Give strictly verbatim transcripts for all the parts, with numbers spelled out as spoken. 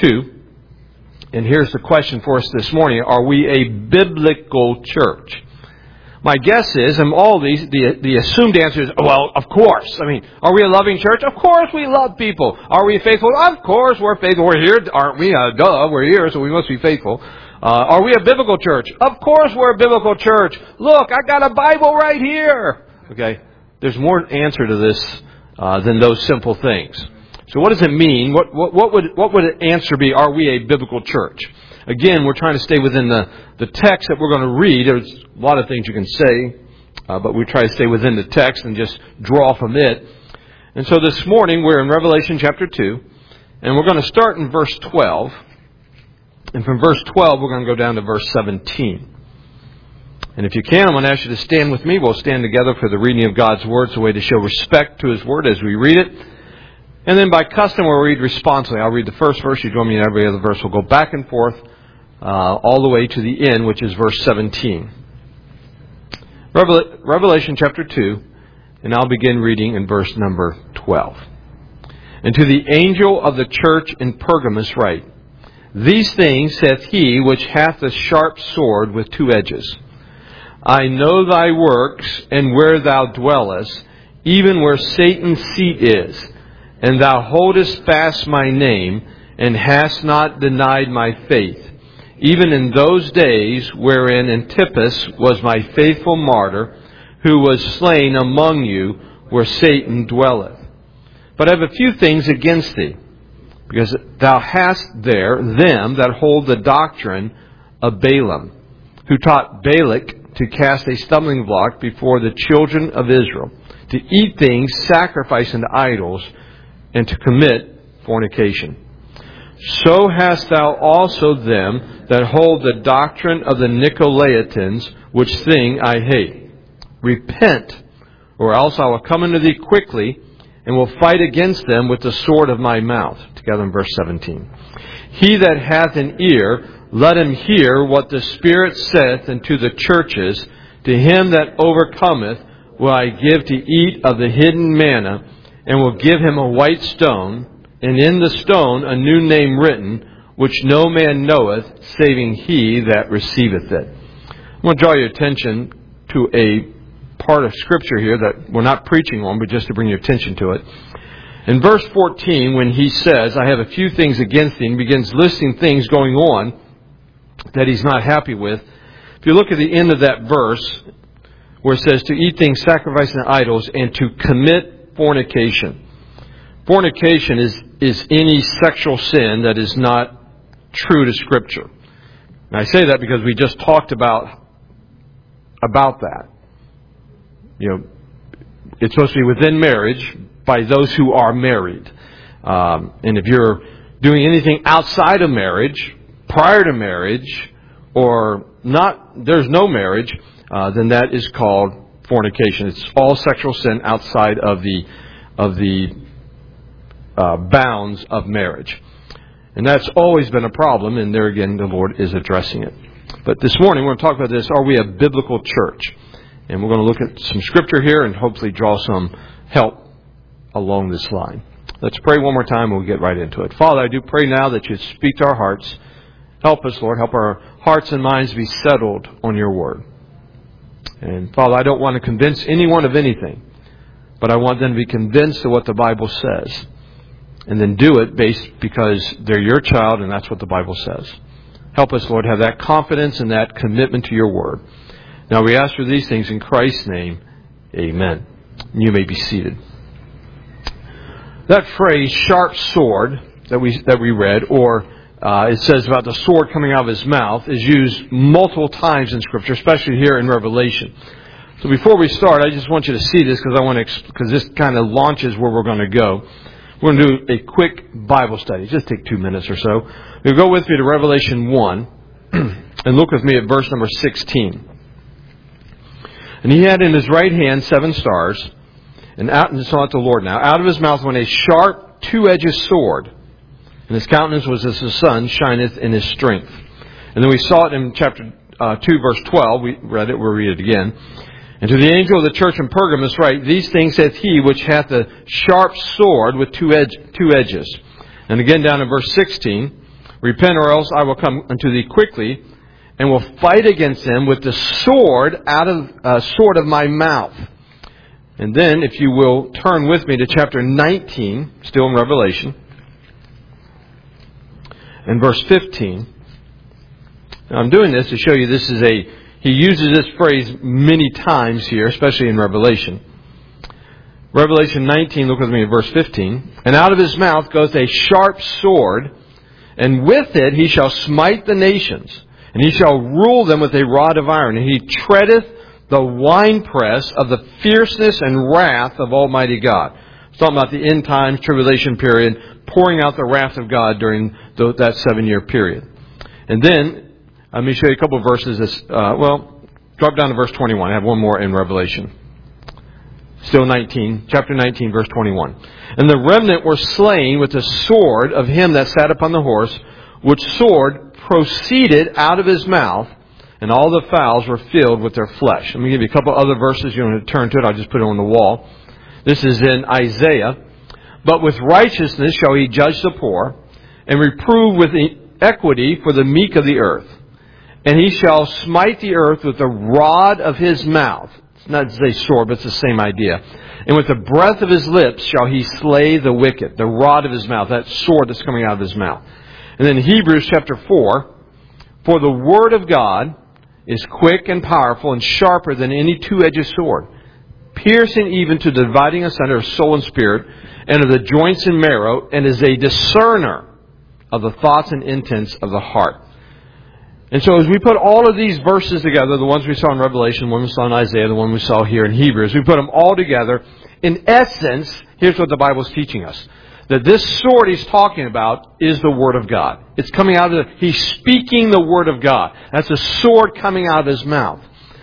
two. And here's the question for us this morning. Are we a biblical church? My guess is, and all these, the, the assumed answer is, well, of course. I mean, are we a loving church? Of course we love people. Are we faithful? Of course we're faithful. We're here, aren't we? Uh, duh, we're here, so we must be faithful. Uh, are we a biblical church? Of course we're a biblical church. Look, I got a Bible right here. Okay, there's more answer to this uh, than those simple things. So what does it mean? What, what, what would what would the answer be? Are we a biblical church? Again, we're trying to stay within the, the text that we're going to read. There's a lot of things you can say, uh, but we try to stay within the text and just draw from it. And so this morning we're in Revelation chapter two, and we're going to start in verse twelve. And from verse twelve, we're going to go down to verse seventeen. And if you can, I'm going to ask you to stand with me. We'll stand together for the reading of God's Word. It's a way to show respect to His Word as we read it. And then by custom, we'll read responsibly. I'll read the first verse. You join me in every other verse. We'll go back and forth uh, all the way to the end, which is verse seventeen. Revel- Revelation chapter two, and I'll begin reading in verse number twelve. And to the angel of the church in Pergamos write, These things saith he which hath a sharp sword with two edges. I know thy works, and where thou dwellest, even where Satan's seat is. And thou holdest fast my name, and hast not denied my faith, even in those days wherein Antipas was my faithful martyr, who was slain among you, where Satan dwelleth. But I have a few things against thee, because thou hast there them that hold the doctrine of Balaam, who taught Balak to cast a stumbling block before the children of Israel, to eat things sacrificed unto idols, and to commit fornication. So hast thou also them that hold the doctrine of the Nicolaitans, which thing I hate. Repent, or else I will come unto thee quickly, and will fight against them with the sword of my mouth. Together in verse seventeen. He that hath an ear, let him hear what the Spirit saith unto the churches. To him that overcometh will I give to eat of the hidden manna, and will give him a white stone, and in the stone a new name written, which no man knoweth, saving he that receiveth it. I want to draw your attention to a part of Scripture here that we're not preaching on, but just to bring your attention to it. In verse fourteen, when he says, I have a few things against thee, and begins listing things going on that he's not happy with. If you look at the end of that verse, where it says to eat things sacrificed to idols and to commit fornication. Fornication is, is any sexual sin that is not true to Scripture. And I say that because we just talked about, about that. You know, it's supposed to be within marriage by those who are married. Um, and if you're doing anything outside of marriage, prior to marriage, or not, there's no marriage, uh, then that is called fornication. It's all sexual sin outside of the of the uh, bounds of marriage. And that's always been a problem, and there again the Lord is addressing it. But this morning we're going to talk about this, are we a biblical church? And we're going to look at some Scripture here and hopefully draw some help along this line. Let's pray one more time and we'll get right into it. Father, I do pray now that you speak to our hearts. Help us, Lord. Help our hearts and minds be settled on your word. And Father, I don't want to convince anyone of anything, but I want them to be convinced of what the Bible says. And then do it based because they're your child and that's what the Bible says. Help us, Lord, have that confidence and that commitment to your word. Now we ask for these things in Christ's name. Amen. You may be seated. That phrase, sharp sword, that we that we read, or uh, it says about the sword coming out of his mouth, is used multiple times in Scripture, especially here in Revelation. So before we start, I just want you to see this because I want to, because this kind of launches where we're going to go. We're going to do a quick Bible study. Just take two minutes or so. You'll go with me to Revelation one and look with me at verse number sixteen. And he had in his right hand seven stars, and out and saw it the Lord now. Out of his mouth went a sharp two-edged sword, and his countenance was as the sun shineth in his strength. And then we saw it in chapter uh, two, verse twelve. We read it. We'll read it again. And to the angel of the church in Pergamos write, These things saith he which hath a sharp sword with two, edge, two edges. And again down in verse sixteen, Repent, or else I will come unto thee quickly, and will fight against them with the sword out of uh, sword of my mouth. And then, if you will, turn with me to chapter nineteen, still in Revelation, and verse fifteen. Now, I'm doing this to show you this is a, he uses this phrase many times here, especially in Revelation. Revelation nineteen, look with me at verse fifteen. And out of his mouth goes a sharp sword, and with it he shall smite the nations, and he shall rule them with a rod of iron, and he treadeth the winepress of the fierceness and wrath of Almighty God. It's talking about the end times, tribulation period, pouring out the wrath of God during the, that seven-year period. And then, let me show you a couple of verses. This, uh, well, drop down to verse twenty-one. I have one more in Revelation. Still nineteen, chapter nineteen, verse twenty-one. And the remnant were slain with the sword of him that sat upon the horse, which sword proceeded out of his mouth, and all the fowls were filled with their flesh. Let me give you a couple other verses. You want to turn to it, I'll just put it on the wall. This is in Isaiah. But with righteousness shall he judge the poor, and reprove with equity for the meek of the earth. And he shall smite the earth with the rod of his mouth. It's not to say sword, but it's the same idea. And with the breath of his lips shall he slay the wicked. The rod of his mouth, that sword that's coming out of his mouth. And then Hebrews chapter four. For the word of God is quick and powerful and sharper than any two-edged sword, piercing even to the dividing asunder of soul and spirit, and of the joints and marrow, and is a discerner of the thoughts and intents of the heart. And so as we put all of these verses together, the ones we saw in Revelation, the one we saw in Isaiah, the one we saw here in Hebrews, we put them all together. In essence, here's what the Bible is teaching us. That this sword he's talking about is the Word of God. It's coming out of the, he's speaking the Word of God. That's a sword coming out of his mouth.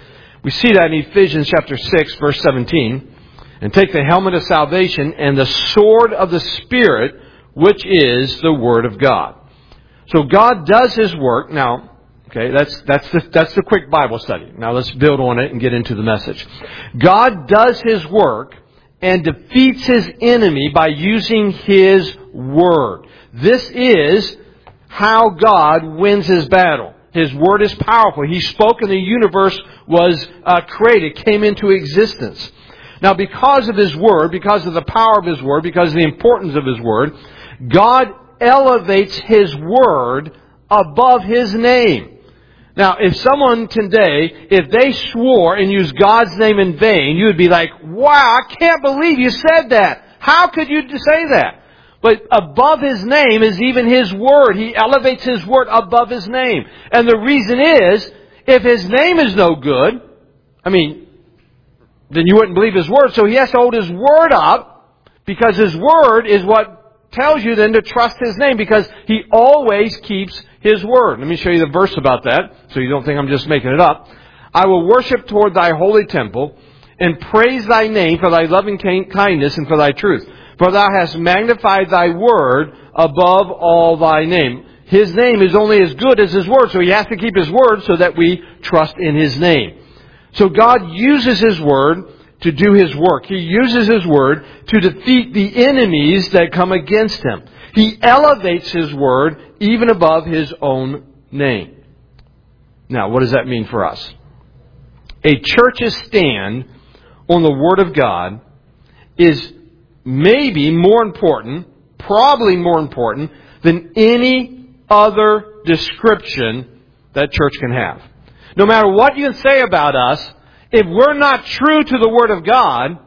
We see that in Ephesians chapter six, verse seventeen. And take the helmet of salvation and the sword of the Spirit, which is the Word of God. So God does His work. Now, okay, that's, that's the, that's the quick Bible study. Now let's build on it and get into the message. God does His work and defeats His enemy by using His Word. This is how God wins His battle. His Word is powerful. He spoke and the universe was uh, created, came into existence. Now because of His Word, because of the power of His Word, because of the importance of His Word, God elevates His Word above His name. Now, if someone today, if they swore and used God's name in vain, you would be like, wow, I can't believe you said that. How could you say that? But above His name is even His Word. He elevates His Word above His name. And the reason is, if His name is no good, I mean, then you wouldn't believe His Word. So He has to hold His Word up, because His Word is what tells you then to trust His name, because He always keeps His Word. Let me show you the verse about that, so you don't think I'm just making it up. I will worship toward Thy holy temple, and praise Thy name for Thy loving kindness and for Thy truth. For Thou hast magnified Thy Word above all Thy name. His name is only as good as His Word, so He has to keep His Word so that we trust in His name. So God uses His Word to do His work. He uses His Word to defeat the enemies that come against Him. He elevates His Word even above His own name. Now, what does that mean for us? A church's stand on the Word of God is maybe more important, probably more important, than any other description that church can have. No matter what you can say about us, if we're not true to the Word of God,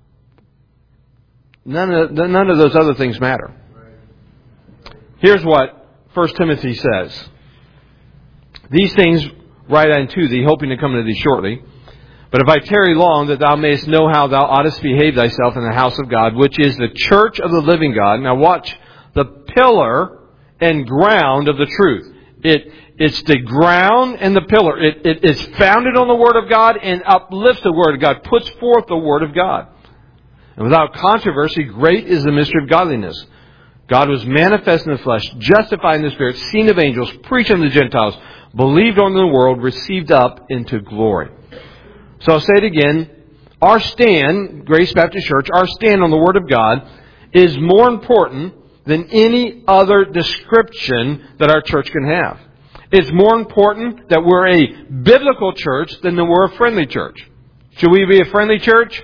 none of, none of those other things matter. Here's what First Timothy says. These things write I unto thee, hoping to come to thee shortly. But if I tarry long, that thou mayest know how thou oughtest behave thyself in the house of God, which is the church of the living God. Now watch, the pillar and ground of the truth. It, it's the ground and the pillar. It, it, it's founded on the Word of God and uplifts the Word of God, puts forth the Word of God. And without controversy, great is the mystery of godliness. God was manifest in the flesh, justified in the Spirit, seen of angels, preached unto the Gentiles, believed on in the world, received up into glory. So I'll say it again. Our stand, Grace Baptist Church, our stand on the Word of God is more important than any other description that our church can have. It's more important that we're a biblical church than that we're a friendly church. Should we be a friendly church?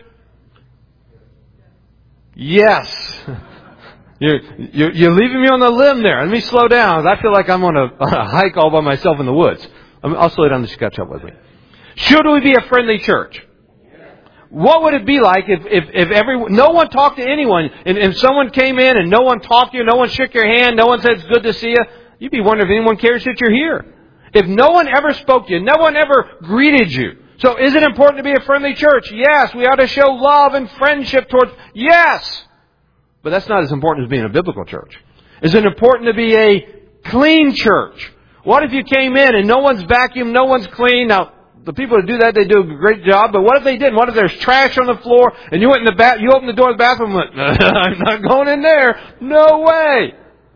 Yes. You're, you're, you're leaving me on the limb there. Let me slow down. I feel like I'm on a, on a hike all by myself in the woods. I'll slow down to catch up with me. Should we be a friendly church? What would it be like if, if, if everyone, no one talked to anyone, and if someone came in and no one talked to you, no one shook your hand, no one said it's good to see you, you'd be wondering if anyone cares that you're here. If no one ever spoke to you, no one ever greeted you. So is it important to be a friendly church? Yes. We ought to show love and friendship towards, yes. But that's not as important as being a biblical church. Is it important to be a clean church? What if you came in and no one's vacuumed, no one's clean? Now, the people who do that, they do a great job. But what if they didn't? What if there's trash on the floor and you went in the bath, you opened the door of the bathroom and went, I'm not going in there. No way.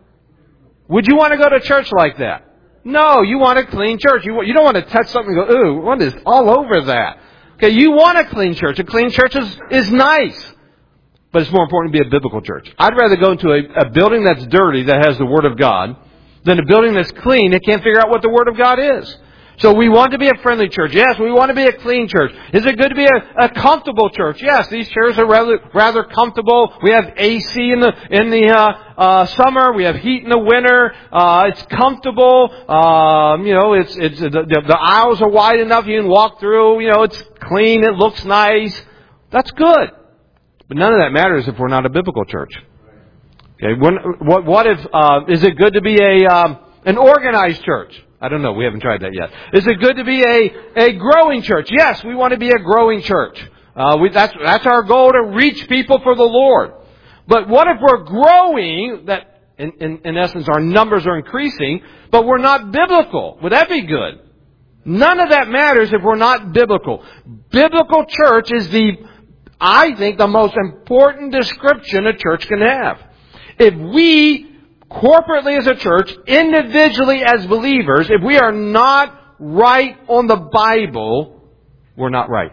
Would you want to go to church like that? No, you want a clean church. You, you don't want to touch something and go, ooh, what is all over that? Okay, you want a clean church. A clean church is, is nice. But it's more important to be a biblical church. I'd rather go into a, a building that's dirty that has the Word of God than a building that's clean that can't figure out what the Word of God is. So we want to be a friendly church. Yes, we want to be a clean church. Is it good to be a, a comfortable church? Yes, these chairs are rather rather comfortable. We have A C in the in the uh, uh, summer. We have heat in the winter. Uh, it's comfortable. Um, you know, it's it's the, the, the aisles are wide enough you can walk through. You know, it's clean. It looks nice. That's good. But none of that matters if we're not a biblical church. Okay, when, what what if uh, is it good to be a um, an organized church? I don't know. We haven't tried that yet. Is it good to be a, a growing church? Yes, we want to be a growing church. Uh, we, that's, that's our goal, to reach people for the Lord. But what if we're growing, that in, in, in essence our numbers are increasing, but we're not biblical? Would that be good? None of that matters if we're not biblical. Biblical church is the, I think, the most important description a church can have. If we corporately as a church, individually as believers, if we are not right on the Bible, we're not right.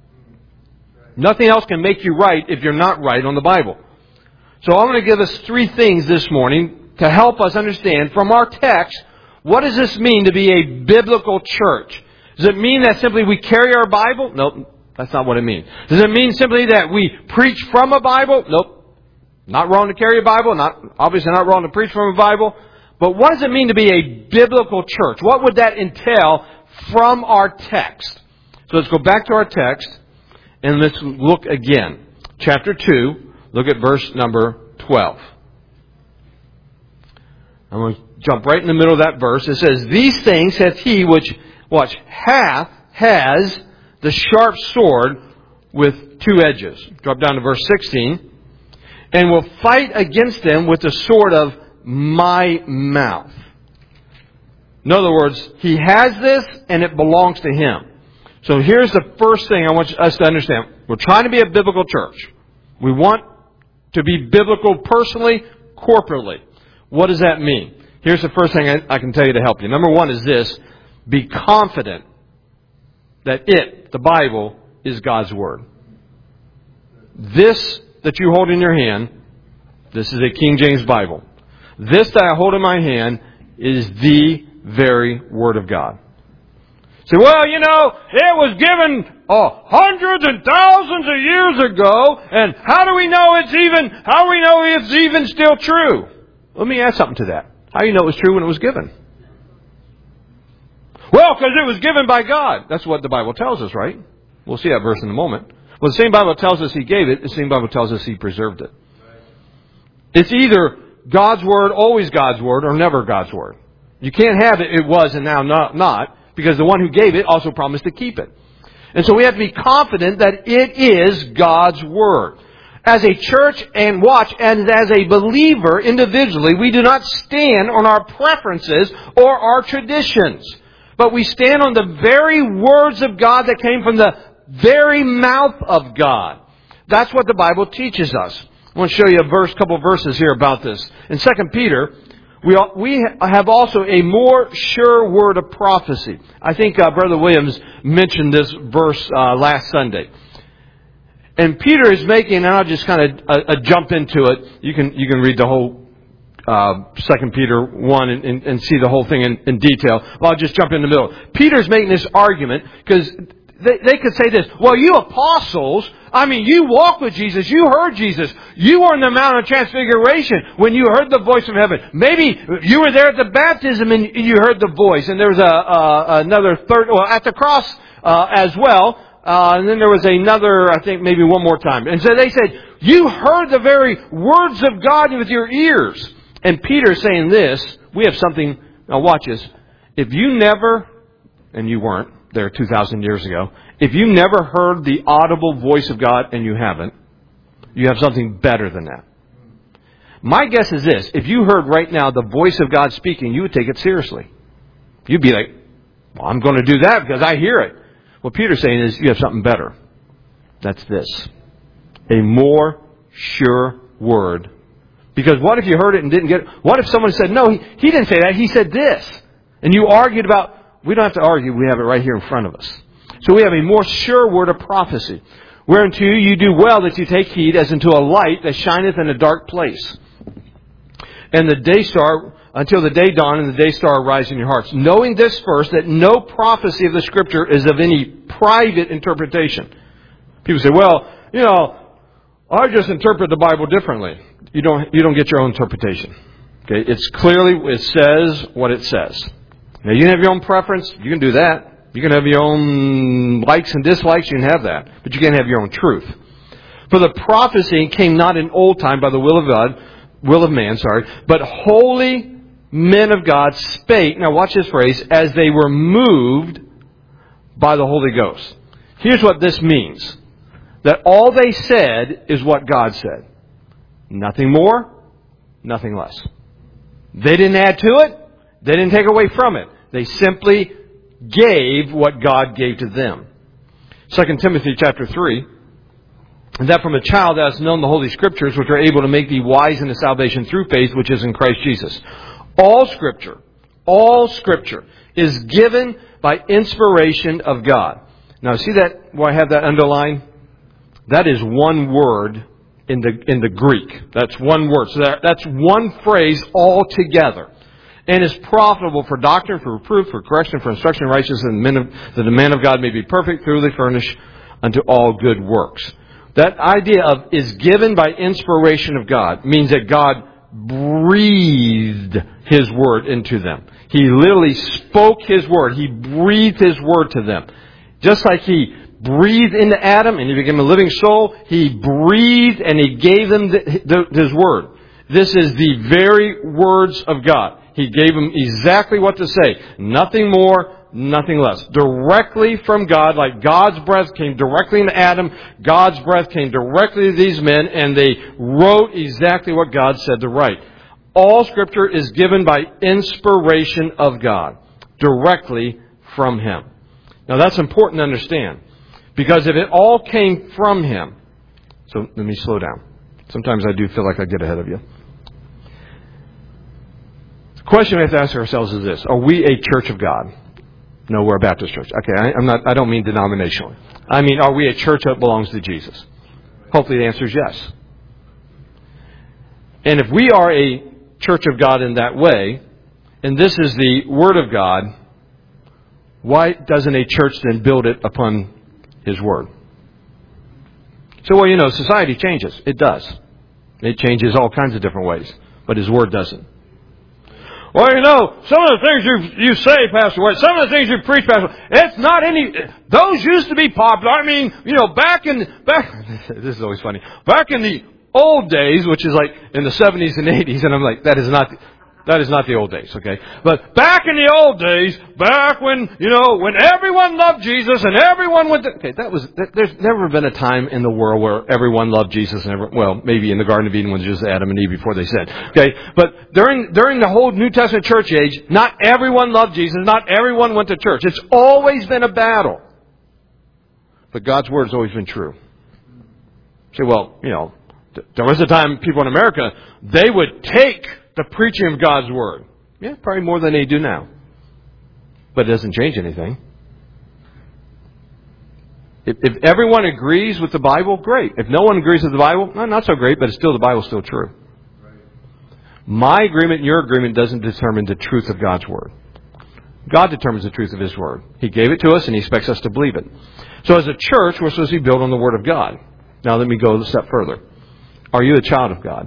Nothing else can make you right if you're not right on the Bible. So I'm going to give us three things this morning to help us understand from our text, what does this mean to be a biblical church? Does it mean that simply we carry our Bible? Nope, that's not what it means. Does it mean simply that we preach from a Bible? Nope. Not wrong to carry a Bible, not obviously not wrong to preach from a Bible. But what does it mean to be a biblical church? What would that entail from our text? So let's go back to our text and let's look again. Chapter two, look at verse number twelve. I'm going to jump right in the middle of that verse. It says, "These things hath he which, watch, hath, has the sharp sword with two edges." Drop down to verse sixteen. "And will fight against them with the sword of my mouth." In other words, he has this and it belongs to him. So here's the first thing I want us to understand. We're trying to be a biblical church. We want to be biblical personally, corporately. What does that mean? Here's the first thing I can tell you to help you. Number one is this: be confident that it, the Bible, is God's Word. This that you hold in your hand, this is a King James Bible. This that I hold in my hand is the very Word of God. Say, well, you know, it was given oh, hundreds and thousands of years ago, and how do we know it's even, how do we know it's even still true? Let me add something to that. How do you know it was true when it was given? Well, because it was given by God. That's what the Bible tells us, right? We'll see that verse in a moment. Well, the same Bible tells us He gave it. The same Bible tells us He preserved it. It's either God's Word, always God's Word, or never God's Word. You can't have it, it was and now not, not, because the one who gave it also promised to keep it. And so we have to be confident that it is God's Word. As a church, and watch, and as a believer individually, we do not stand on our preferences or our traditions, but we stand on the very words of God that came from the very mouth of God. That's what the Bible teaches us. I want to show you a verse, couple of verses here about this. In Second Peter, we we have also a more sure word of prophecy. I think uh, Brother Williams mentioned this verse uh, last Sunday. And Peter is making, and I'll just kind of uh, uh, jump into it. You can you can read the whole uh, Second Peter one and, and, and see the whole thing in, in detail. Well, I'll just jump in the middle. Peter's making this argument because they, they could say this, well, you apostles, I mean, you walked with Jesus, you heard Jesus, you were in the Mount of Transfiguration when you heard the voice from heaven. Maybe you were there at the baptism and you heard the voice. And there was a, a another third, well, at the cross uh, as well. Uh, and then there was another, I think maybe one more time. And so they said, you heard the very words of God with your ears. And Peter's saying this, we have something, now watch this. If you never, and you weren't there two thousand years ago, if you never heard the audible voice of God and you haven't, you have something better than that. My guess is this, if you heard right now the voice of God speaking, you would take it seriously. You'd be like, well, I'm going to do that because I hear it. What Peter's saying is you have something better. That's this. A more sure word. Because what if you heard it and didn't get it? What if someone said, no, he, he didn't say that, he said this. And you argued about, we don't have to argue, we have it right here in front of us. So we have a more sure word of prophecy. Whereunto you do well that you take heed as unto a light that shineth in a dark place. And the day star, until the day dawn and the day star arise in your hearts. Knowing this first, that no prophecy of the Scripture is of any private interpretation. People say, well, you know, I just interpret the Bible differently. You don't, you don't get your own interpretation. Okay, it's clearly, it says what it says. Now, you can have your own preference. You can do that. You can have your own likes and dislikes. You can have that. But you can't have your own truth. For the prophecy came not in old time by the will of God, will of man, sorry, but holy men of God spake, now watch this phrase, as they were moved by the Holy Ghost. Here's what this means. That all they said is what God said. Nothing more, nothing less. They didn't add to it. They didn't take away from it. They simply gave what God gave to them. Second Timothy chapter three. And that from a child thou hast known the Holy Scriptures, which are able to make thee wise unto salvation through faith, which is in Christ Jesus. All Scripture, all Scripture is given by inspiration of God. Now see that, where I have that underlined? That is one word in the in the Greek. That's one word. So that, that's one phrase altogether. And is profitable for doctrine, for reproof, for correction, for instruction in righteousness, and men of, that the man of God may be perfect, thoroughly furnished unto all good works. That idea of is given by inspiration of God means that God breathed His word into them. He literally spoke His word. He breathed His word to them. Just like He breathed into Adam and he became a living soul, He breathed and He gave them the, the, His word. This is the very words of God. He gave them exactly what to say. Nothing more, nothing less. Directly from God, like God's breath came directly into Adam, God's breath came directly to these men, and they wrote exactly what God said to write. All Scripture is given by inspiration of God, directly from Him. Now that's important to understand, because if it all came from Him, so let me slow down. Sometimes I do feel like I get ahead of you. The question we have to ask ourselves is this: are we a church of God? No, we're a Baptist church. Okay, I, I'm not. I don't mean denominationally. I mean, are we a church that belongs to Jesus? Hopefully, the answer is yes. And if we are a church of God in that way, and this is the Word of God, why doesn't a church then build it upon His Word? So, well, you know, society changes. It does. It changes all kinds of different ways, but His Word doesn't. Well, you know, some of the things you you say, Pastor White, some of the things you preach, Pastor White, it's not any, those used to be popular. I mean, you know, back in, back, this is always funny, back in the old days, which is like in the seventies and eighties, and I'm like, that is not, that is not the old days, okay? But back in the old days, back when, you know, when everyone loved Jesus and everyone went to, okay, that was, there's never been a time in the world where everyone loved Jesus and everyone, well, maybe in the Garden of Eden when it was just Adam and Eve before they sinned, okay? But during, during the whole New Testament church age, not everyone loved Jesus, not everyone went to church. It's always been a battle. But God's Word has always been true. You say, well, you know, there was a time people in America, they would take the preaching of God's Word. Yeah, probably more than they do now. But it doesn't change anything. If, if everyone agrees with the Bible, great. If no one agrees with the Bible, no, not so great, but it's still the Bible's still true. Right. My agreement and your agreement doesn't determine the truth of God's Word. God determines the truth of His Word. He gave it to us and He expects us to believe it. So as a church, we're supposed to be built on the Word of God. Now let me go a step further. Are you a child of God?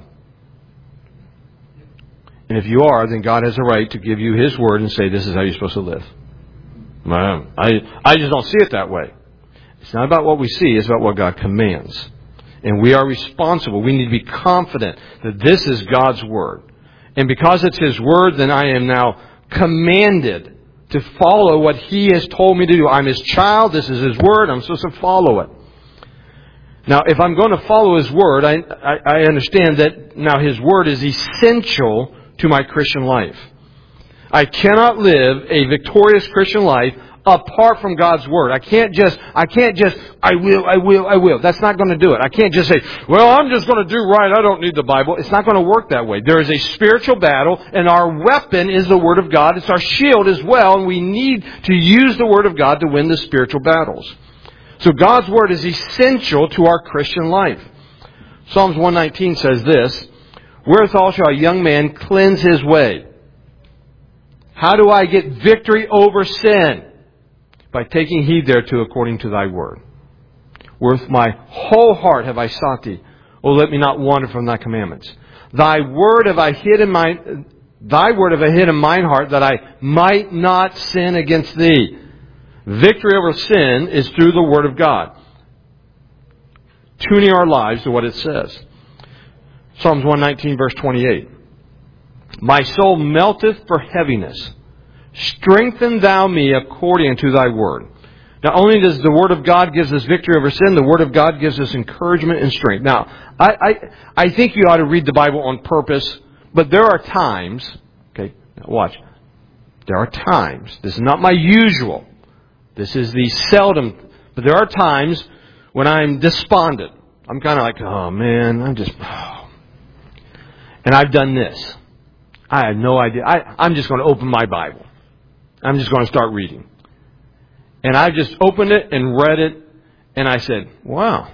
And if you are, then God has a right to give you His Word and say, this is how you're supposed to live. I, I just don't see it that way. It's not about what we see, it's about what God commands. And we are responsible. We need to be confident that this is God's Word. And because it's His Word, then I am now commanded to follow what He has told me to do. I'm His child, this is His Word, I'm supposed to follow it. Now, if I'm going to follow His Word, I, I, I understand that now His Word is essential to my Christian life. I cannot live a victorious Christian life apart from God's Word. I can't just, I can't just, I will, I will, I will. That's not going to do it. I can't just say, well, I'm just going to do right. I don't need the Bible. It's not going to work that way. There is a spiritual battle, and our weapon is the Word of God. It's our shield as well, and we need to use the Word of God to win the spiritual battles. So God's Word is essential to our Christian life. Psalms one nineteen says this, wherewithal shall a young man cleanse his way? How do I get victory over sin? By taking heed thereto according to thy word. With my whole heart have I sought thee. O let me not wander from thy commandments. Thy word have I hid in my, thy word have I hid in mine heart, that I might not sin against thee. Victory over sin is through the Word of God. Tuning our lives to what it says. Psalms one nineteen verse twenty-eight. My soul melteth for heaviness. Strengthen thou me according to thy word. Not only does the Word of God gives us victory over sin, the Word of God gives us encouragement and strength. Now, I, I, I think you ought to read the Bible on purpose, but there are times, okay, now watch. There are times, this is not my usual, this is the seldom, but there are times when I'm despondent. I'm kind of like, oh man, I'm just, oh. And I've done this. I have no idea. I, I'm just going to open my Bible. I'm just going to start reading. And I just opened it and read it, and I said, wow,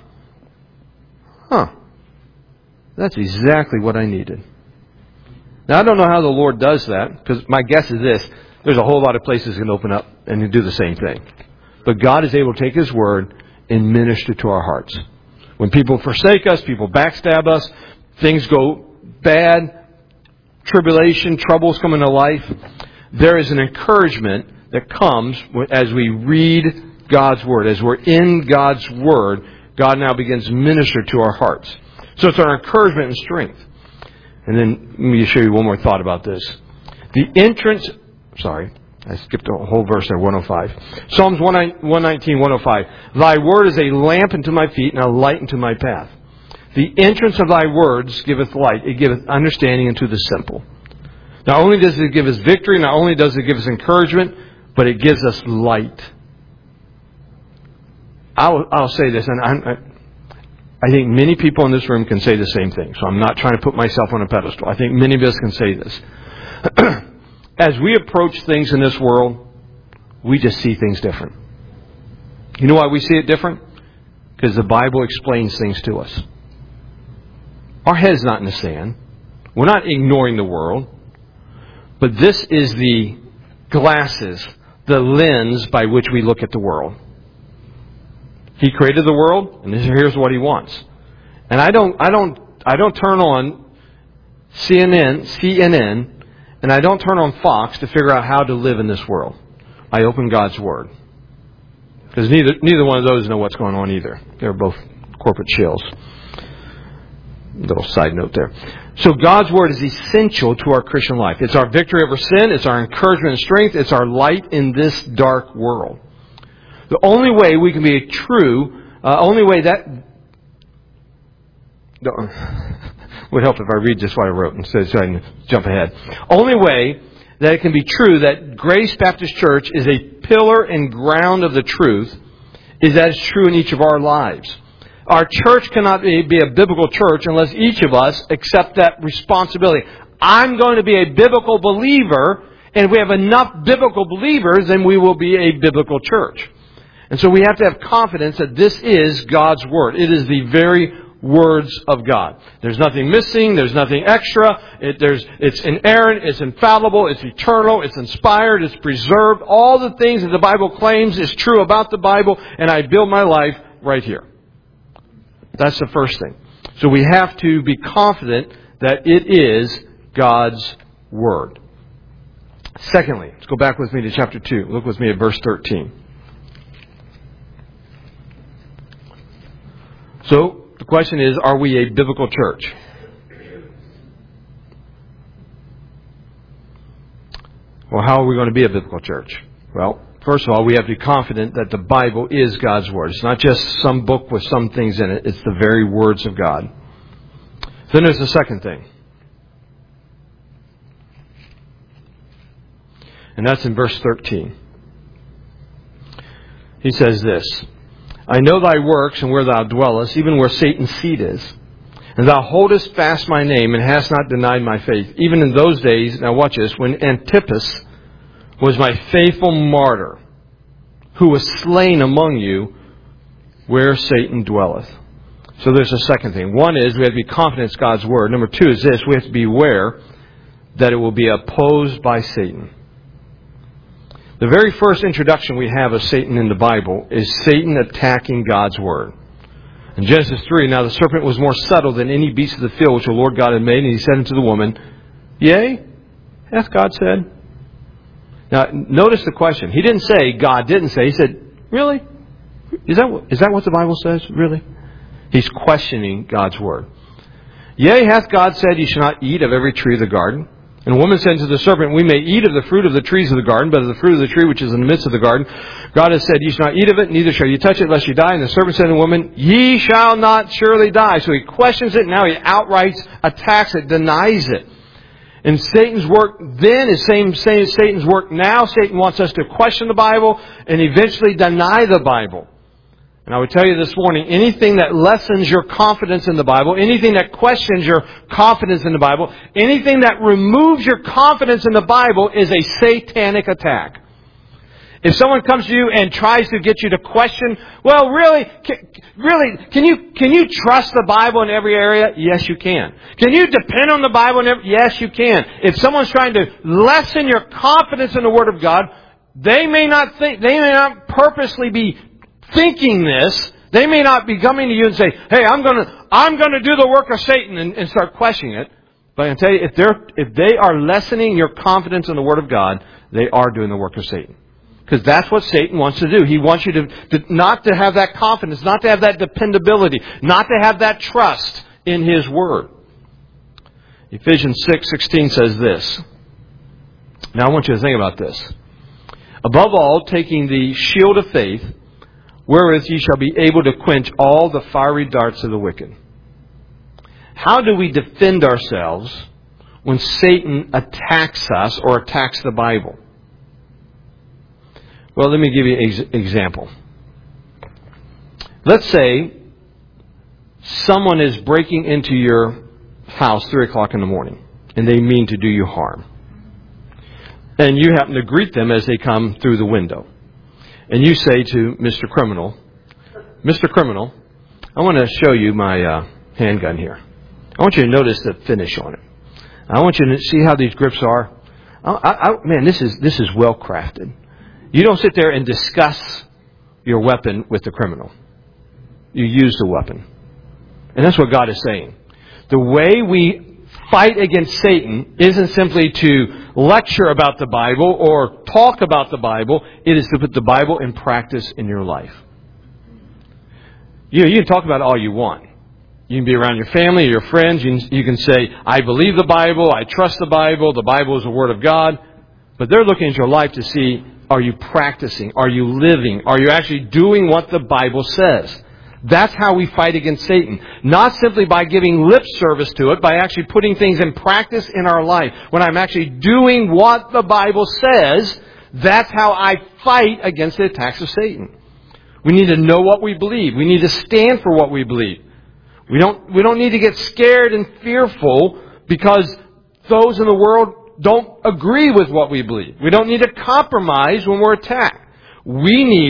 huh, that's exactly what I needed. Now, I don't know how the Lord does that, because my guess is this, there's a whole lot of places that can open up and do the same thing. But God is able to take His Word and minister to our hearts. When people forsake us, people backstab us, things go bad, tribulation, troubles come into life, there is an encouragement that comes as we read God's Word. As we're in God's Word, God now begins to minister to our hearts. So it's our encouragement and strength. And then let me show you one more thought about this. The entrance, sorry, I skipped a whole verse there, one oh five. Psalms one nineteen, one oh five. Thy word is a lamp unto my feet and a light unto my path. The entrance of thy words giveth light. It giveth understanding unto the simple. Not only does it give us victory, not only does it give us encouragement, but it gives us light. I'll, I'll say this, and I'm, I think many people in this room can say the same thing, so I'm not trying to put myself on a pedestal. I think many of us can say this. As we approach things in this world, we just see things different. You know why we see it different? Because the Bible explains things to us. Our head's not in the sand. We're not ignoring the world. But this is the glasses, the lens by which we look at the world. He created the world, and here's what He wants. And I don't, I don't, I don't turn on C N N, C N N, and I don't turn on Fox to figure out how to live in this world. I open God's Word, because neither, neither one of those know what's going on either. They're both corporate shills. Little side note there. So God's Word is essential to our Christian life. It's our victory over sin. It's our encouragement and strength. It's our light in this dark world. The only way we can be a true, uh, only way that would help if I read just what I wrote instead so I can jump ahead. Only way that it can be true that Grace Baptist Church is a pillar and ground of the truth is that it's true in each of our lives. Our church cannot be a biblical church unless each of us accept that responsibility. I'm going to be a biblical believer, and if we have enough biblical believers, then we will be a biblical church. And so we have to have confidence that this is God's Word. It is the very words of God. There's nothing missing. There's nothing extra. It, there's, it's inerrant. It's infallible. It's eternal. It's inspired. It's preserved. All the things that the Bible claims is true about the Bible, and I build my life right here. That's the first thing. So we have to be confident that it is God's Word. Secondly, let's go back with me to chapter two. Look with me at verse thirteen. So, the question is, are we a biblical church? Well, how are we going to be a biblical church? Well, first of all, we have to be confident that the Bible is God's Word. It's not just some book with some things in it. It's the very words of God. Then there's the second thing. And that's in verse thirteen. He says this, I know thy works and where thou dwellest, even where Satan's seat is. And thou holdest fast my name and hast not denied my faith. Even in those days, now watch this, when Antipas was my faithful martyr, who was slain among you, where Satan dwelleth. So there's a second thing. One is we have to be confident it's God's Word. Number two is this, we have to be aware that it will be opposed by Satan. The very first introduction we have of Satan in the Bible is Satan attacking God's Word. In Genesis three, now the serpent was more subtle than any beast of the field which the Lord God had made, and he said unto the woman, Yea, hath God said? Now, notice the question. He didn't say, God didn't say. He said, really? Is that, is that what the Bible says? Really? He's questioning God's Word. Yea, hath God said, Ye shall not eat of every tree of the garden? And the woman said to the serpent, We may eat of the fruit of the trees of the garden, but of the fruit of the tree which is in the midst of the garden, God has said, Ye shall not eat of it, neither shall you touch it, lest you die. And the serpent said to the woman, Ye shall not surely die. So he questions it, now he outright attacks it, denies it. And Satan's work then is same, same as Satan's work now. Satan wants us to question the Bible and eventually deny the Bible. And I would tell you this morning, anything that lessens your confidence in the Bible, anything that questions your confidence in the Bible, anything that removes your confidence in the Bible is a satanic attack. If someone comes to you and tries to get you to question, well, really, can, really, can you can you trust the Bible in every area? Yes, you can. Can you depend on the Bible in every? Yes, you can. If someone's trying to lessen your confidence in the Word of God, they may not think, they may not purposely be thinking this. They may not be coming to you and say, "Hey, I'm going to I'm going to do the work of Satan," and, and start questioning it. But I can tell you, if they're if they are lessening your confidence in the Word of God, they are doing the work of Satan. Because that's what Satan wants to do. He wants you to, to not to have that confidence, not to have that dependability, not to have that trust in His Word. Ephesians six sixteen says this. Now I want you to think about this. Above all, taking the shield of faith, wherewith ye shall be able to quench all the fiery darts of the wicked. How do we defend ourselves when Satan attacks us or attacks the Bible? Well, let me give you an example. Let's say someone is breaking into your house three o'clock in the morning, and they mean to do you harm. And you happen to greet them as they come through the window. And you say to Mister Criminal, Mister Criminal, I want to show you my uh, handgun here. I want you to notice the finish on it. I want you to see how these grips are. I, I, man, this is this is well crafted. You don't sit there and discuss your weapon with the criminal. You use the weapon. And that's what God is saying. The way we fight against Satan isn't simply to lecture about the Bible or talk about the Bible. It is to put the Bible in practice in your life. You know, you can talk about it all you want. You can be around your family or your friends. You can, you can say, I believe the Bible. I trust the Bible. The Bible is the Word of God. But they're looking at your life to see, are you practicing? Are you living? Are you actually doing what the Bible says? That's how we fight against Satan. Not simply by giving lip service to it, by actually putting things in practice in our life. When I'm actually doing what the Bible says, that's how I fight against the attacks of Satan. We need to know what we believe. We need to stand for what we believe. We don't, we don't need to get scared and fearful because those in the world don't agree with what we believe. We don't need to compromise when we're attacked. We need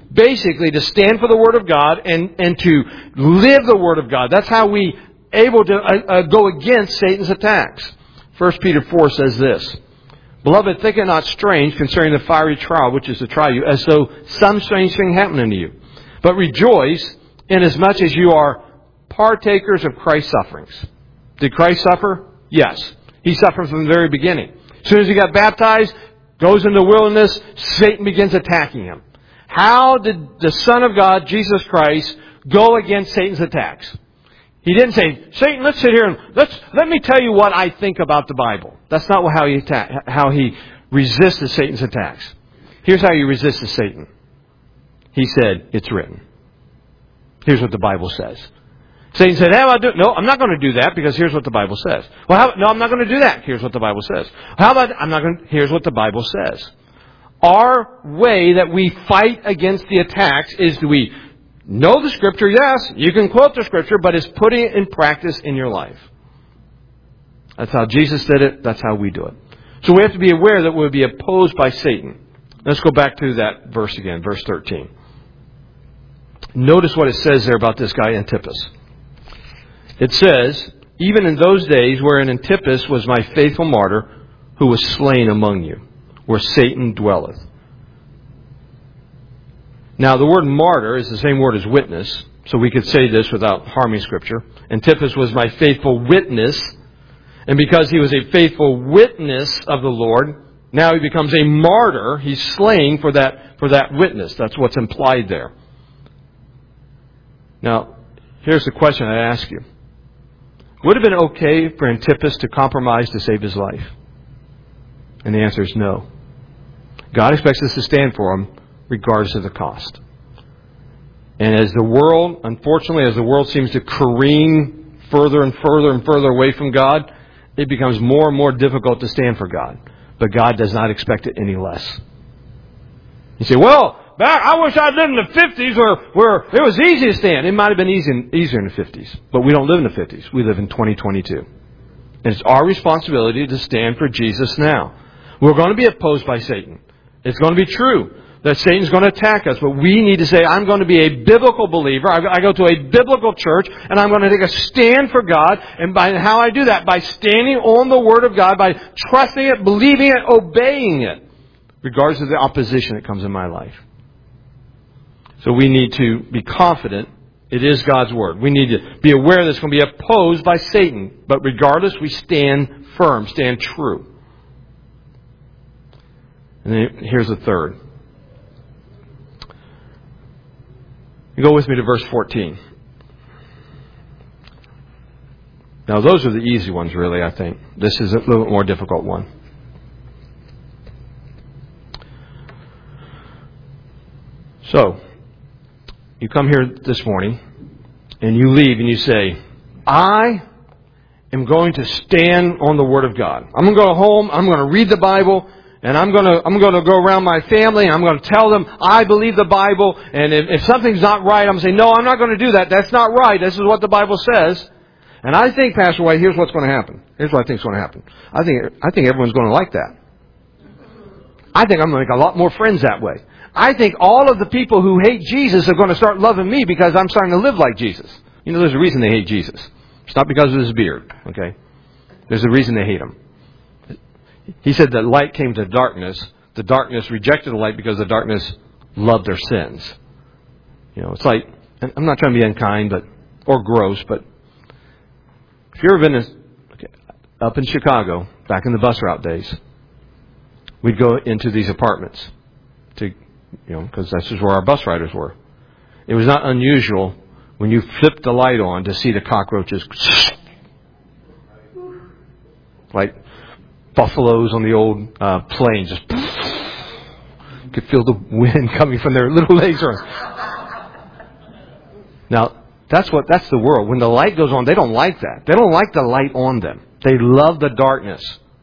basically to stand for the Word of God and, and to live the Word of God. That's how we able to uh, uh, go against Satan's attacks. First Peter four says this, Beloved, think it not strange concerning the fiery trial which is to try you, as though some strange thing happened unto you. But rejoice inasmuch as you are partakers of Christ's sufferings. Did Christ suffer? Yes. He suffered from the very beginning. As soon as he got baptized, goes into the wilderness, Satan begins attacking him. How did the Son of God, Jesus Christ, go against Satan's attacks? He didn't say, Satan, let's sit here and let's let me tell you what I think about the Bible. That's not how he attack, how he resisted Satan's attacks. Here's how he resisted Satan. He said, it's written. Here's what the Bible says. Satan said, how about do? No, I'm not going to do that because here's what the Bible says. Well, how, no, I'm not going to do that. Here's what the Bible says. How about I'm not going to, here's what the Bible says. Our way that we fight against the attacks is do we know the Scripture? Yes, you can quote the Scripture, but it's putting it in practice in your life. That's how Jesus did it. That's how we do it. So we have to be aware that we'll be opposed by Satan. Let's go back to that verse again, verse thirteen. Notice what it says there about this guy Antipas. It says, even in those days wherein Antipas was my faithful martyr, who was slain among you, where Satan dwelleth. Now, the word martyr is the same word as witness, so we could say this without harming Scripture. Antipas was my faithful witness, and because he was a faithful witness of the Lord, now he becomes a martyr. He's slain for that, for that witness. That's what's implied there. Now, here's the question I ask you. Would it have been okay for Antipas to compromise to save his life? And the answer is no. God expects us to stand for him regardless of the cost. And as the world, unfortunately, as the world seems to careen further and further and further away from God, it becomes more and more difficult to stand for God. But God does not expect it any less. You say, well, back, I wish I'd lived in the fifties where, where it was easy to stand. It might have been easy, easier in the fifties. But we don't live in the fifties. We live in twenty twenty-two. And it's our responsibility to stand for Jesus now. We're going to be opposed by Satan. It's going to be true that Satan's going to attack us. But we need to say, I'm going to be a biblical believer. I go to a biblical church, and I'm going to take a stand for God. And by how I do that? By standing on the Word of God, by trusting it, believing it, obeying it, regardless of the opposition that comes in my life. So we need to be confident it is God's Word. We need to be aware that it's going to be opposed by Satan. But regardless, we stand firm, stand true. And then here's the third. You go with me to verse fourteen. Now, those are the easy ones, really, I think. This is a little bit more difficult one. So, you come here this morning, and you leave, and you say, I am going to stand on the Word of God. I'm going to go home, I'm going to read the Bible, and I'm going to I'm going to go around my family, and I'm going to tell them I believe the Bible, and if, if something's not right, I'm going to say, no, I'm not going to do that. That's not right. This is what the Bible says. And I think, Pastor White, here's what's going to happen. Here's what I think is going to happen. I think I think everyone's going to like that. I think I'm going to make a lot more friends that way. I think all of the people who hate Jesus are going to start loving me because I'm starting to live like Jesus. You know, there's a reason they hate Jesus. It's not because of his beard, okay? There's a reason they hate him. He said that light came to darkness. The darkness rejected the light because the darkness loved their sins. You know, it's like, I'm not trying to be unkind but or gross, but if you've ever been in, okay, up in Chicago, back in the bus route days, we'd go into these apartments to, you know, because that's just where our bus riders were. It was not unusual when you flipped the light on to see the cockroaches like buffaloes on the old uh, plains. Just you could feel the wind coming from their little legs. Now, that's what that's the world. When the light goes on, they don't like that. They don't like the light on them. They love the darkness.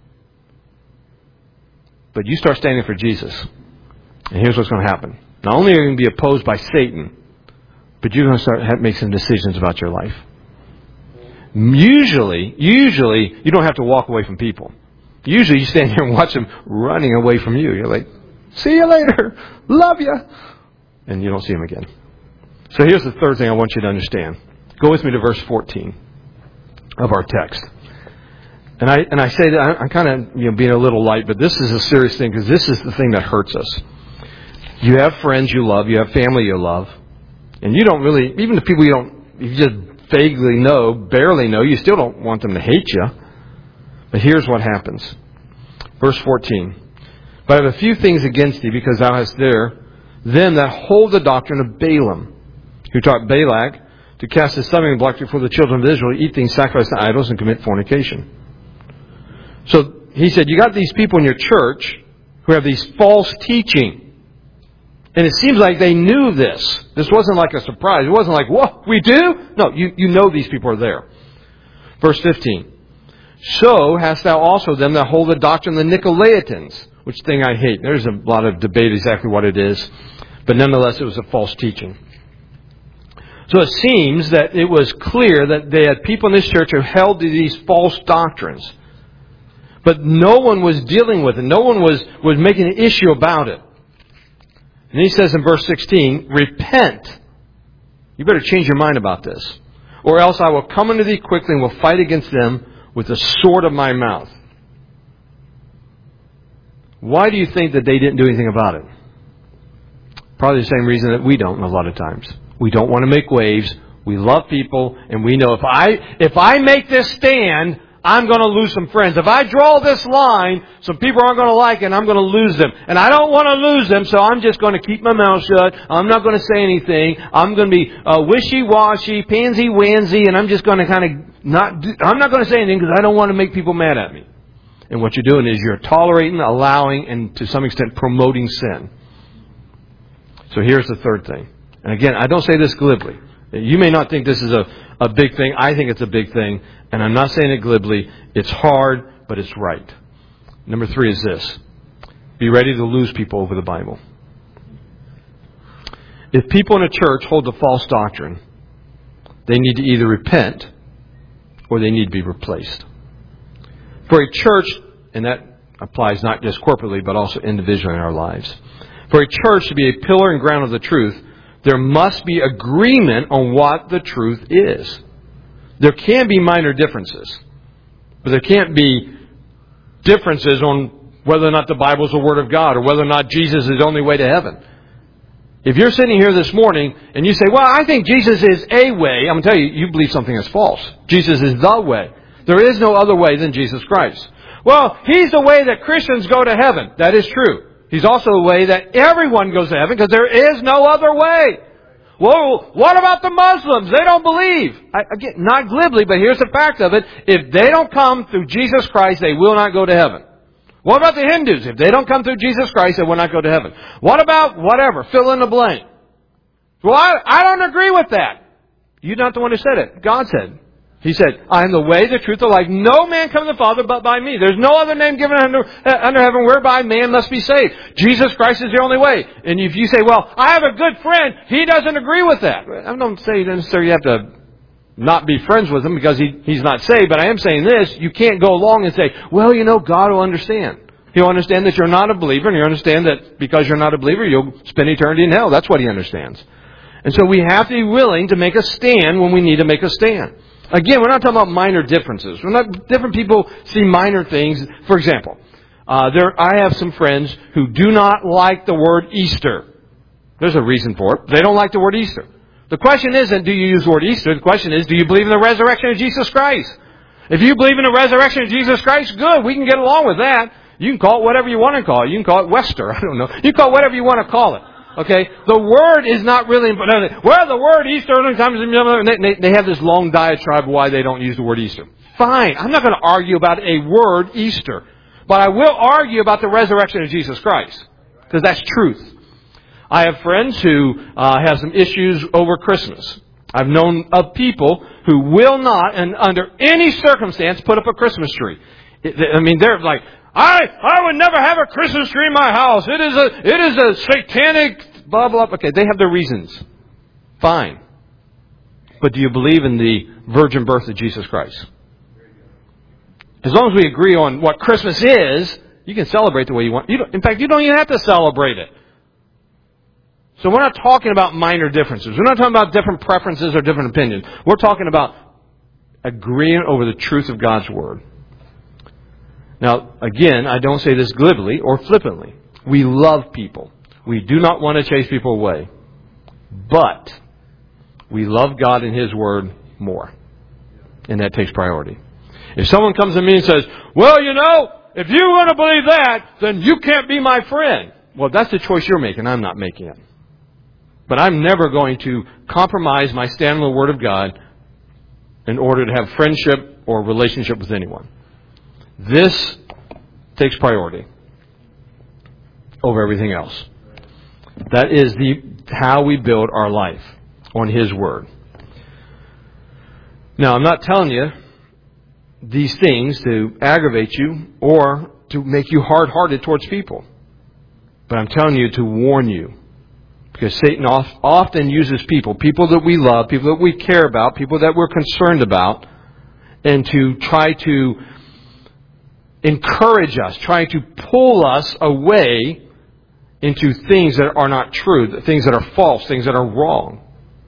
But you start standing for Jesus, and here's what's going to happen. Not only are you going to be opposed by Satan, but you're going to start to make some decisions about your life. Usually, usually, you don't have to walk away from people. Usually, you stand here and watch them running away from you. You're like, see you later. Love you. and you don't see him again. So here's the third thing I want you to understand. Go with me to verse fourteen of our text. And I and I say that I'm kind of you know being a little light, but this is a serious thing because this is the thing that hurts us. You have friends you love, you have family you love, and you don't really, even the people you don't, you just vaguely know, barely know, you still don't want them to hate you. But here's what happens. Verse fourteen. But I have a few things against thee, because thou hast there them that hold the doctrine of Balaam, who taught Balak to cast a stumbling block before the children of Israel, to eat things sacrificed to idols, and commit fornication. So he said, you got these people in your church who have these false teaching. And it seems like they knew this. This wasn't like a surprise. It wasn't like, what, we do? No, you, you know these people are there. Verse fifteen. So hast thou also them that hold the doctrine of the Nicolaitans, which thing I hate. There's a lot of debate exactly what it is. But nonetheless, it was a false teaching. So it seems that it was clear that they had people in this church who held to these false doctrines. But no one was dealing with it. No one was, was making an issue about it. And he says in verse sixteen, repent. You better change your mind about this. Or else I will come unto thee quickly and will fight against them with the sword of my mouth. Why do you think that they didn't do anything about it? Probably the same reason that we don't a lot of times. We don't want to make waves. We love people. And we know if I if I make this stand, I'm going to lose some friends. If I draw this line, some people aren't going to like it and I'm going to lose them. And I don't want to lose them, so I'm just going to keep my mouth shut. I'm not going to say anything. I'm going to be uh, wishy-washy, pansy-wansy, and I'm just going to kind of not do, I'm not going to say anything because I don't want to make people mad at me. And what you're doing is you're tolerating, allowing, and to some extent promoting sin. So here's the third thing. And again, I don't say this glibly. You may not think this is a, a big thing. I think it's a big thing. And I'm not saying it glibly. It's hard, but it's right. Number three is this. Be ready to lose people over the Bible. If people in a church hold to false doctrine, they need to either repent or they need to be replaced. For a church, and that applies not just corporately, but also individually in our lives. For a church to be a pillar and ground of the truth, there must be agreement on what the truth is. There can be minor differences, but there can't be differences on whether or not the Bible is the Word of God or whether or not Jesus is the only way to heaven. If you're sitting here this morning and you say, well, I think Jesus is a way, I'm going to tell you, you believe something that's false. Jesus is the way. There is no other way than Jesus Christ. Well, He's the way that Christians go to heaven. That is true. He's also the way that everyone goes to heaven because there is no other way. Well, what about the Muslims? They don't believe. I, again, not glibly, but here's the fact of it. If they don't come through Jesus Christ, they will not go to heaven. What about the Hindus? If they don't come through Jesus Christ, they will not go to heaven. What about whatever? Fill in the blank. Well, I, I don't agree with that. You're not the one who said it. God said. He said, I am the way, the truth, the life. No man comes to the Father but by me. There's no other name given under, uh, under heaven whereby man must be saved. Jesus Christ is the only way. And if you say, well, I have a good friend, he doesn't agree with that. I don't say necessarily you have to not be friends with him because he, he's not saved, but I am saying this, you can't go along and say, well, you know, God will understand. He'll understand that you're not a believer, and he'll understand that because you're not a believer, you'll spend eternity in hell. That's what he understands. And so we have to be willing to make a stand when we need to make a stand. Again, we're not talking about minor differences. We're not, different people see minor things. For example, uh, there, I have some friends who do not like the word Easter. There's a reason for it. They don't like the word Easter. The question isn't, do you use the word Easter? The question is, do you believe in the resurrection of Jesus Christ? If you believe in the resurrection of Jesus Christ, good. We can get along with that. You can call it whatever you want to call it. You can call it Wester. I don't know. You can call it whatever you want to call it. Okay? The word is not really important. Well, the word Easter, they, they have this long diatribe why they don't use the word Easter. Fine. I'm not going to argue about a word Easter. But I will argue about the resurrection of Jesus Christ. Because that's truth. I have friends who uh, have some issues over Christmas. I've known of people who will not, and under any circumstance, put up a Christmas tree. It, I mean, they're like, I I would never have a Christmas tree in my house. It is a it is a satanic blah blah. Okay, they have their reasons. Fine. But do you believe in the virgin birth of Jesus Christ? As long as we agree on what Christmas is, you can celebrate the way you want. You don't, in fact, you don't even have to celebrate it. So we're not talking about minor differences. We're not talking about different preferences or different opinions. We're talking about agreeing over the truth of God's Word. Now, again, I don't say this glibly or flippantly. We love people. We do not want to chase people away. But we love God and His Word more. And that takes priority. If someone comes to me and says, well, you know, if you want to believe that, then you can't be my friend. Well, that's the choice you're making. I'm not making it. But I'm never going to compromise my stand on the Word of God in order to have friendship or relationship with anyone. This takes priority over everything else. That is the how we build our life, on His Word. Now, I'm not telling you these things to aggravate you or to make you hard-hearted towards people. But I'm telling you to warn you. Because Satan often uses people, people that we love, people that we care about, people that we're concerned about, and to try to encourage us, try to pull us away into things that are not true, things that are false, things that are wrong.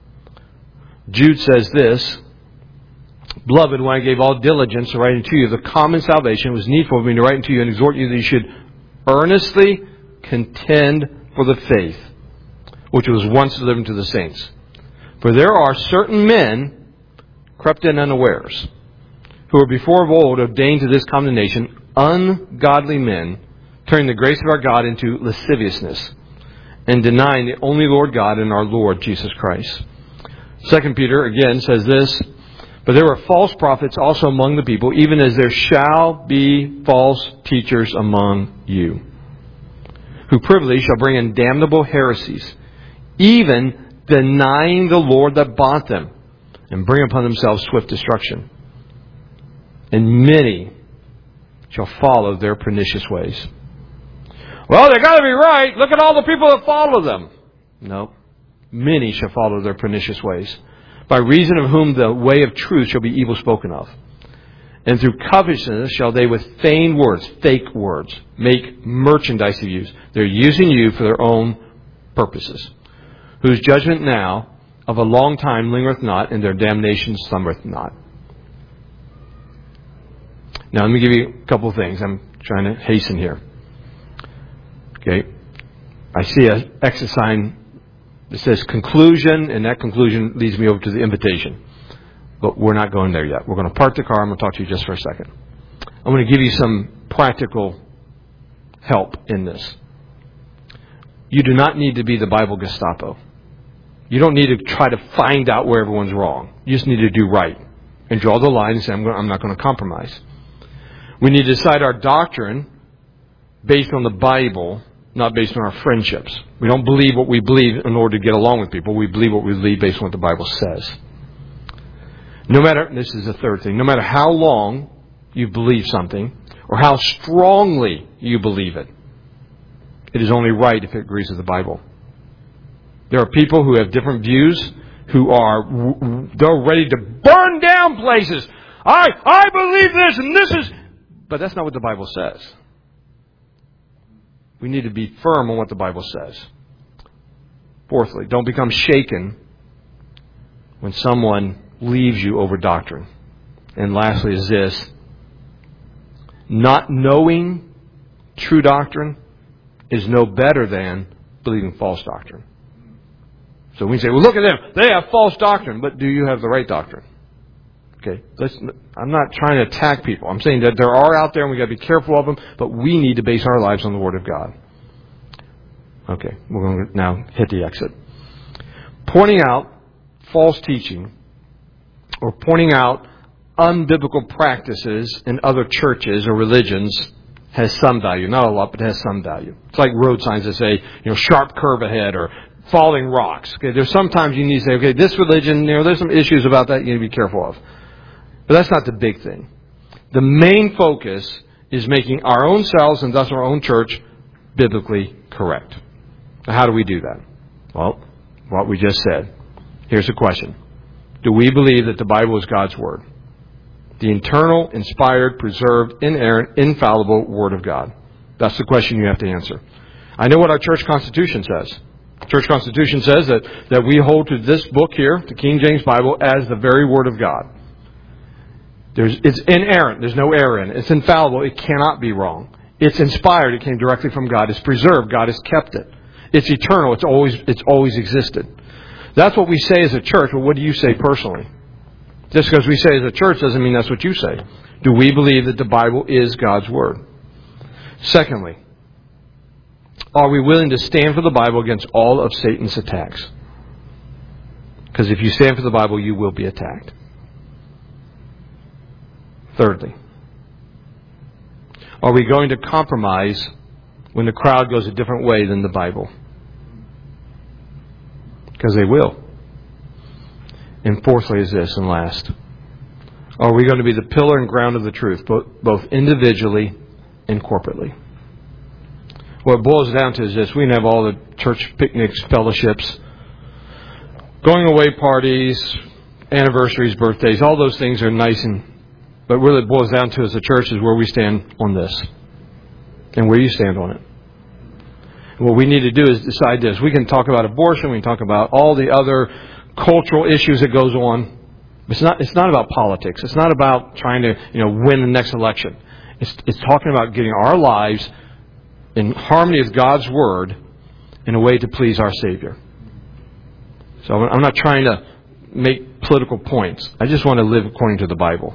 Jude says this, Beloved, when I gave all diligence to write unto you the common salvation, it was needful for me to write unto you and exhort you that you should earnestly contend for the faith, which was once delivered to the saints. For there are certain men, crept in unawares, who were before of old ordained to this condemnation, ungodly men, turning the grace of our God into lasciviousness, and denying the only Lord God and our Lord Jesus Christ. Second Peter, again, says this, But there were false prophets also among the people, even as there shall be false teachers among you, who privily shall bring in damnable heresies, even denying the Lord that bought them, and bring upon themselves swift destruction. And many shall follow their pernicious ways. Well, they got to be right. Look at all the people that follow them. No. Many shall follow their pernicious ways, by reason of whom the way of truth shall be evil spoken of. And through covetousness shall they with feigned words, fake words, make merchandise of you. They're using you for their own purposes. Whose judgment now of a long time lingereth not, and their damnation slumbereth not. Now let me give you a couple of things. I'm trying to hasten here. Okay. I see an exit sign that says conclusion, and that conclusion leads me over to the invitation. But we're not going there yet. We're going to park the car. I'm going to talk to you just for a second. I'm going to give you some practical help in this. You do not need to be the Bible Gestapo. You don't need to try to find out where everyone's wrong. You just need to do right and draw the line and say, I'm, going, I'm not going to compromise. We need to decide our doctrine based on the Bible, not based on our friendships. We don't believe what we believe in order to get along with people. We believe what we believe based on what the Bible says. No matter, this is the third thing, no matter how long you believe something or how strongly you believe it, it is only right if it agrees with the Bible. There are people who have different views, who are they're ready to burn down places. I I believe this and this is, but that's not what the Bible says. We need to be firm on what the Bible says. Fourthly, don't become shaken when someone leaves you over doctrine. And lastly is this, not knowing true doctrine is no better than believing false doctrine. So we say, well, look at them. They have false doctrine. But do you have the right doctrine? Okay. Let's, I'm not trying to attack people. I'm saying that there are out there and we've got to be careful of them. But we need to base our lives on the Word of God. Okay. We're going to now hit the exit. Pointing out false teaching or pointing out unbiblical practices in other churches or religions has some value. Not a lot, but it has some value. It's like road signs that say, you know, sharp curve ahead or falling rocks. Okay, there's sometimes you need to say, okay, this religion, you know, there's some issues about that you need to be careful of. But that's not the big thing. The main focus is making our own selves and thus our own church biblically correct. Now, how do we do that? Well, what we just said. Here's the question. Do we believe that the Bible is God's Word? The internal, inspired, preserved, inerrant, infallible Word of God. That's the question you have to answer. I know what our church constitution says. Church Constitution says that, that we hold to this book here, the King James Bible, as the very Word of God. There's, it's inerrant. There's no error in it. It's infallible. It cannot be wrong. It's inspired. It came directly from God. It's preserved. God has kept it. It's eternal. It's always, it's always existed. That's what we say as a church. Well, what do you say personally? Just because we say as a church doesn't mean that's what you say. Do we believe that the Bible is God's Word? Secondly, are we willing to stand for the Bible against all of Satan's attacks? Because if you stand for the Bible, you will be attacked. Thirdly, are we going to compromise when the crowd goes a different way than the Bible? Because they will. And fourthly is this, and last. Are we going to be the pillar and ground of the truth, both individually and corporately? What it boils down to is this. We can have all the church picnics, fellowships, going away parties, anniversaries, birthdays. All those things are nice, and but what it boils down to as a church is where we stand on this. And where you stand on it. What we need to do is decide this. We can talk about abortion. We can talk about all the other cultural issues that goes on. It's not. It's not about politics. It's not about trying to, you know, win the next election. It's, it's talking about getting our lives in harmony with God's Word in a way to please our Savior. So I'm not trying to make political points. I just want to live according to the Bible.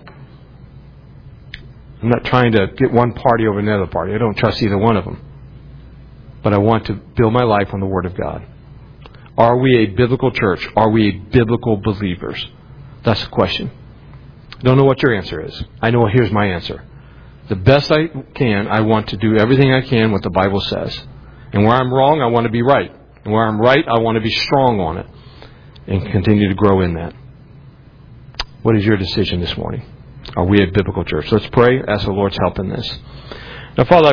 I'm not trying to get one party over another party. I don't trust either one of them. But I want to build my life on the Word of God. Are we a biblical church? Are we biblical believers? That's the question. I don't know what your answer is. I know here's my answer. The best I can, I want to do everything I can what the Bible says. And where I'm wrong, I want to be right. And where I'm right, I want to be strong on it. And continue to grow in that. What is your decision this morning? Are we a biblical church? Let's pray. Ask the Lord's help in this. Now, Father,